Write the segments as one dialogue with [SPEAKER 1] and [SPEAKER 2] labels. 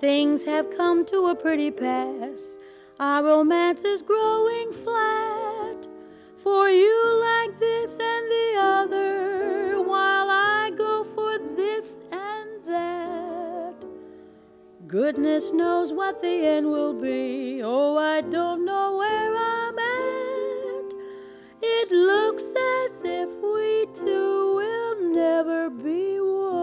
[SPEAKER 1] Things have come to a pretty pass. Our romance is growing flat. For you like this and the other, while I go for this and that. Goodness knows what the end will be. Oh, I don't know where I'm at. It looks as if we two will never be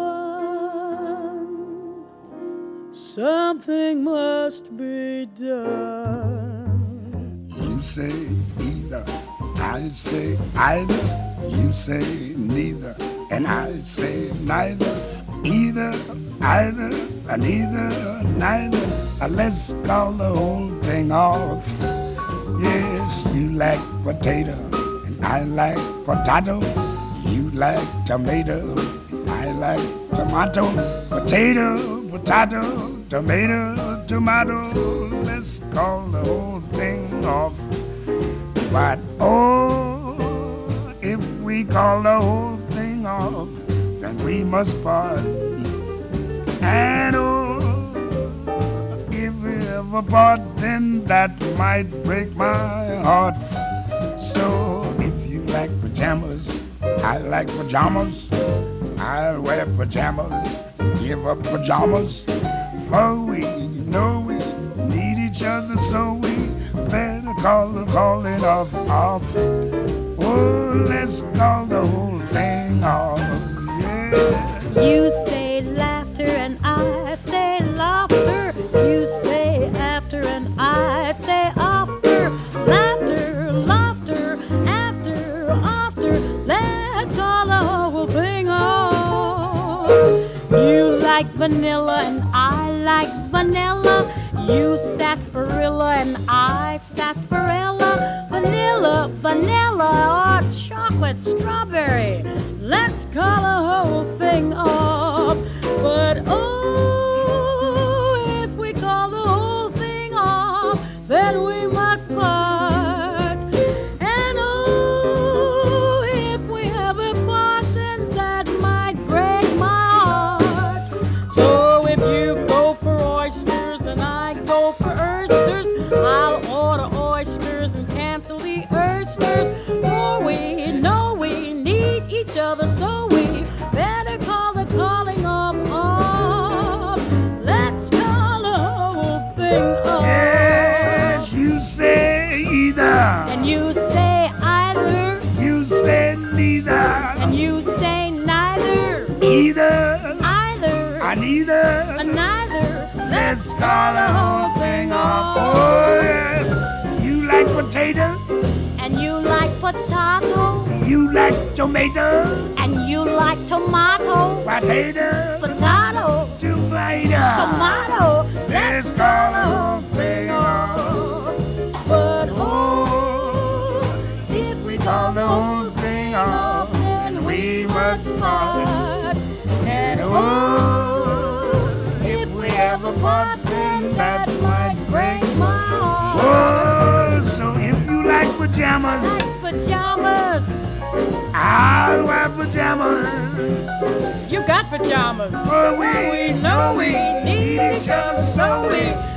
[SPEAKER 1] one. Something must be done.
[SPEAKER 2] You say either, I say either. You say neither, and I say neither. Either, either, neither, neither. Let's call the whole thing off. Yes, you like potato, and I like potato. You like tomato, and I like tomato. Potato, potato, tomato, tomato. Let's call the whole thing off. But oh, if we call the whole thing off, then we must part. And oh, if we ever part, then that might break my heart. So if you like pajamas, I like pajamas. I'll wear pajamas, give up pajamas. For we know we need each other, so we better call it off. Oh, let's call the whole thing off. Yeah.
[SPEAKER 1] You say laughter and I say laughter. You say after and I say after. Laughter, laughter, after. Let's call the whole thing off. You like vanilla and I like vanilla. You sarsaparilla and I sarsaparilla. Vanilla, vanilla, or chocolate strawberry. Let's call the whole thing off. But oh, if we call the whole thing off, then we must part. And oh, if we ever part, then that might break my heart. So if you go for oysters and I go for oysters, I'll order oysters and cancel the oysters. For we know we need each other, so we better call the calling off. Let's call the whole thing off.
[SPEAKER 2] Yes, you say either,
[SPEAKER 1] And you say either,
[SPEAKER 2] you say neither,
[SPEAKER 1] and you say neither.
[SPEAKER 2] either,
[SPEAKER 1] Either,
[SPEAKER 2] neither.
[SPEAKER 1] neither.
[SPEAKER 2] Let's call the whole thing off. Oh yes, you like potato,
[SPEAKER 1] And you like potato,
[SPEAKER 2] you like tomato,
[SPEAKER 1] and you like tomato.
[SPEAKER 2] potato,
[SPEAKER 1] Potato,
[SPEAKER 2] tomato.
[SPEAKER 1] tomato.
[SPEAKER 2] Let's call the whole thing off.
[SPEAKER 1] But
[SPEAKER 2] Oh, if we call the whole thing off, then we must part. And oh, if we ever part, then that might break my heart. Oh, so if you like pajamas,
[SPEAKER 1] pajamas,
[SPEAKER 2] I'll wear pajamas.
[SPEAKER 1] you got pajamas.
[SPEAKER 2] For we know we need each other, so we